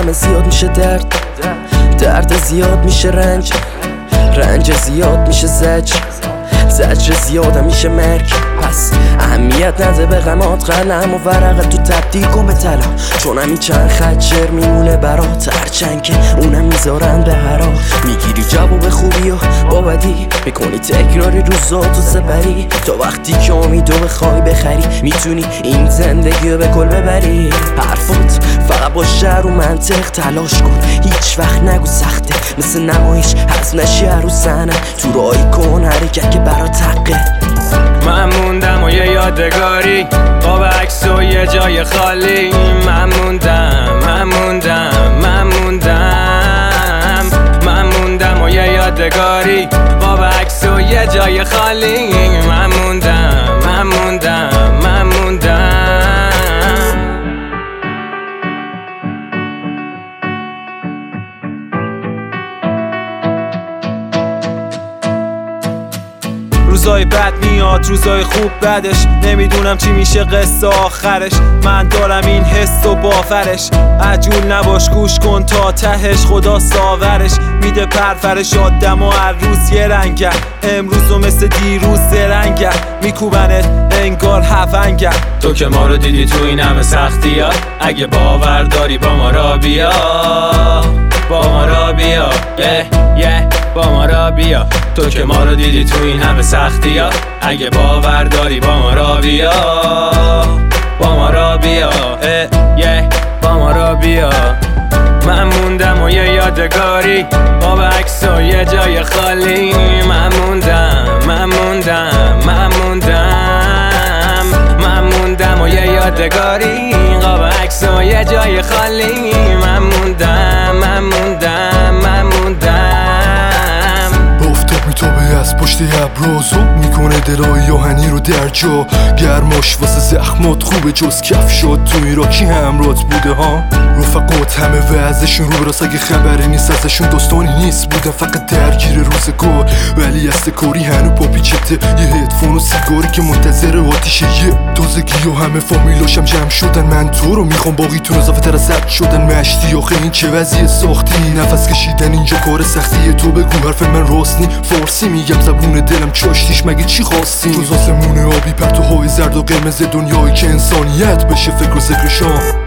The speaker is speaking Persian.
همه زیاد میشه درد زیاد میشه رنج زیاد میشه زجر زیاد میشه مرگ. پس اهمیت نده به غمات، قلم و ورق تو تبدیل کن به طلا، چون همین چند خط شعر میمونه برات، هرچند که اونم میذارن به هرا. میگیری جواب خوبی و با بدی، میکنی تکراری روزاتو سپری، تا وقتی که امیدو بخوای بخری میتونی این زندگی رو به کل ببری. حرفات فقط با شعر و منطق تلاش کن، هیچ وقت نگو سخته، مثل نمایش حذف نشی رو صحنه، تو رای کن حرکت که برات حقه. من موندم و یه یادگاری، قاب عکس و یه جای خالی. من موندم و یه یادگاری، قاب عکس و یه جای خالی. من موندم روزای بد میاد، روزای خوب بعدش، نمیدونم چی میشه قصه آخرش. من دارم این حس و باورش، عجول نباش گوش کن تا تهش، خدا ساورش میده پرورش. آدم و هر روز یه رنگه، امروز و مثل دیروز زرنگه، میکوبنت انگار هفنگه. تو که ما رو دیدی تو این همه سختی‌ها، اگه باور داری با ما را بیا، با ما را بیا، با ما را بیا. تو که ما رو دیدی تو این همه سختی‌ها، اگه باور داری با ما را بیا، با ما را بیا، با ما را بیا. من موندم و یه یادگاری، قاب عکس و یه جای خالی. من موندم و یه یادگاری، قاب عکس و یه جای خالی. من موندم آفتاب میتابه از پشت ابرا، زوب میکنه دلای آهنی رو در جا، گرماش واسه زخمات خوبه، جز کف شد تو ایراکی همرات بوده ها. رفقات همه وضعشون رو براست، اگه خبری نیست ازشون داستانی نیست بودن، فقط درگیر روزگار، ولی استکاری هنو پا پیچته، یه هدفون و سیگاری که منتظر آتیشه، یه تازگی و همه فامیلاشم جمع شدن. من تو رو میخوام، باقیتون اضافه تر از زد شدن. مشتی آخه این چه وضعیه ساختی، نفس کشیدن اینجا کار سختیه. تو بگو حرف من راست نی، فارسی میگم زبون دلم چاشتیش، مگه چی خواستی؟ جز آسمون آبی پرتوهای زرد و قرمز، دنیایی که انسانیت بشه فکر و ذکرشان.